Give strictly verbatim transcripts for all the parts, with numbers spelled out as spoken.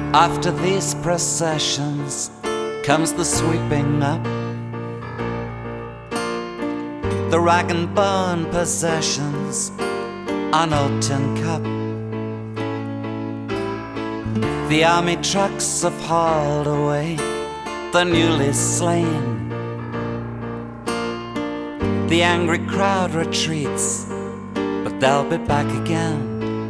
After these processions comes the sweeping up, the rag and bone possessions on old tin cup. The army trucks have hauled away the newly slain. The angry crowd retreats, but they'll be back again.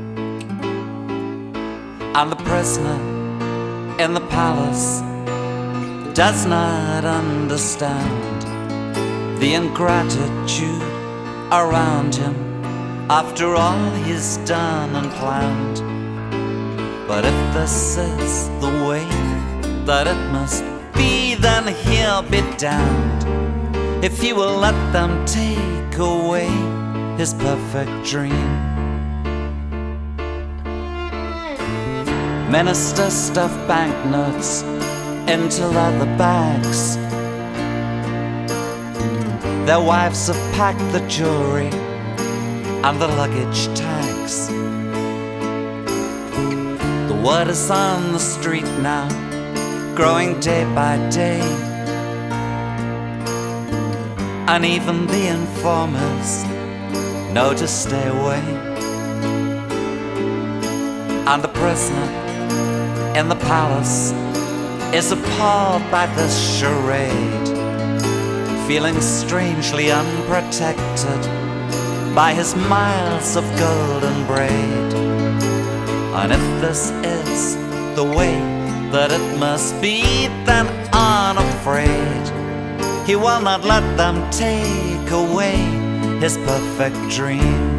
And the prisoner in the palace does not understand the ingratitude around him after all he's done and planned. But if this is the way that it must be, then he'll be damned if he will let them take away his perfect dream. Ministers stuff banknotes into leather bags. Their wives have packed the jewelry and the luggage tags. The word is on the street now, growing day by day, and even the informers know to stay away. And the prisoner in the palace is appalled by this charade, feeling strangely unprotected by his miles of golden braid. And if this is the way that it must be, then unafraid he will not let them take away his perfect dream.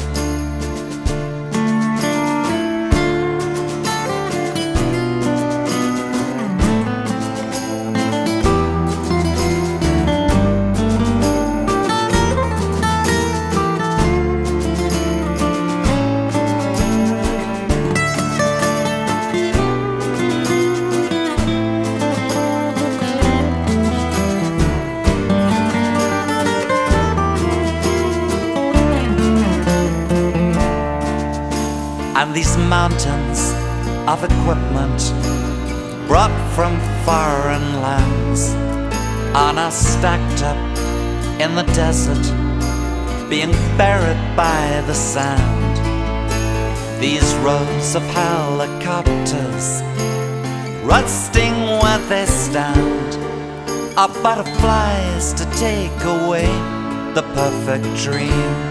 And these mountains of equipment brought from foreign lands are now stacked up in the desert, being buried by the sand. These rows of helicopters rusting where they stand are butterflies to take away the perfect dream.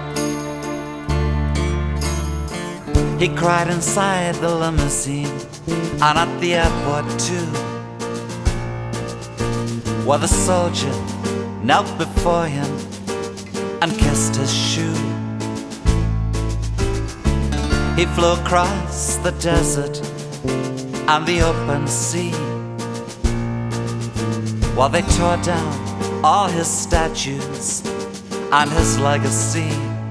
He cried inside the limousine and at the airport too, while the soldier knelt before him and kissed his shoe. He flew across the desert and the open sea, while they tore down all his statues and his legacy.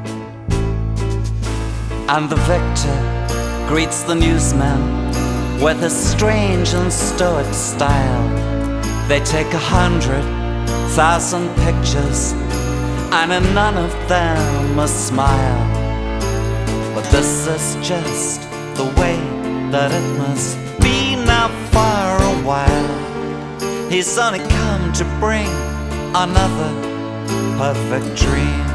And the victor greets the newsmen with his strange and stoic style. They take a hundred thousand pictures, and in none of them a smile. But this is just the way that it must be now for a while. He's only come to bring another perfect dream.